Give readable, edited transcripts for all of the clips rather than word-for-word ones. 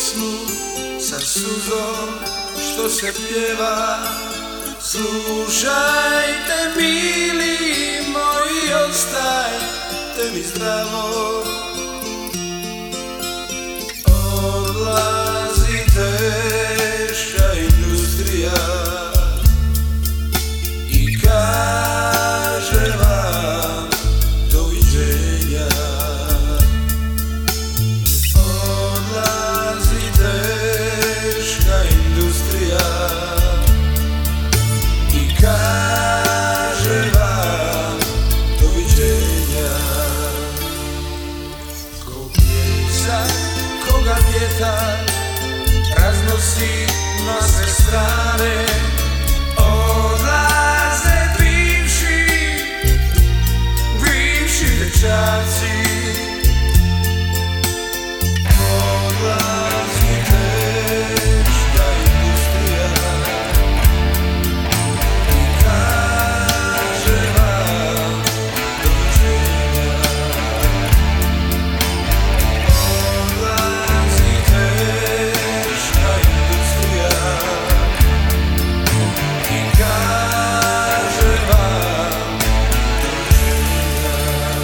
pjesmu sa suzom što se pjeva. Slušajte mili moji, ostajte mi zdravo. Odlazi teška industrija i kaže vam doviđenja. Odlazi teška industrija i kaže vam doviđenja. Ko pjesak koga vjetar raznosi na sve strane, odlaze bivši dečaci. Odlazi teška industrija i kaže vam doviđenja. Odlazi teška industrija i kaže vam doviđenja.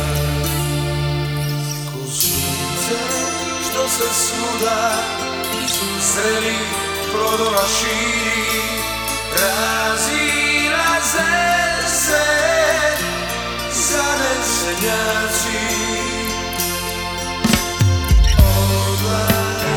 Ko sunce što se svuda iz zrelih plodova širi, razilaze se zanesenjaci. Odlazi